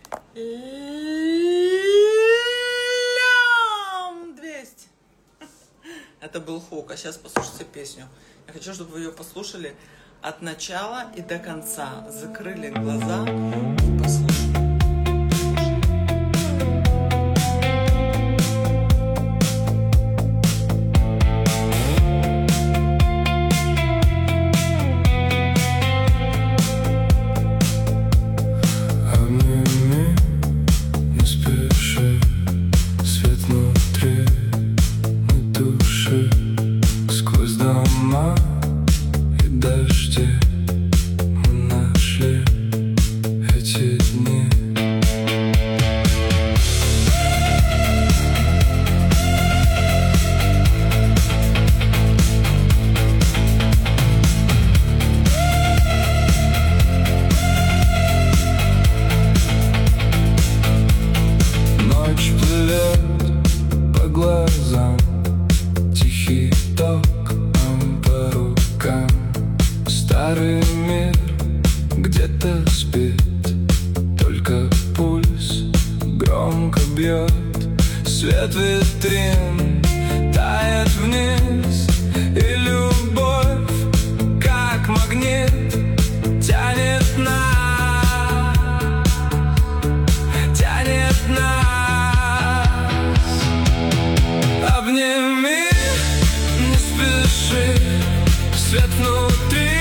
Лям 200. Это был хук, а сейчас послушайте песню. Я хочу, чтобы вы ее послушали от начала и до конца. Закрыли глаза и послушали. Старый мир где-то спит, только пульс громко бьет. Свет витрин тает вниз, и любовь, как магнит, тянет нас, тянет нас. Обними, не спеши, свет внутри.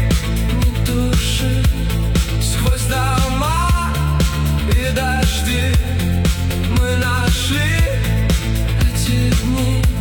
Сквозь дома и дожди мы нашли эти дни.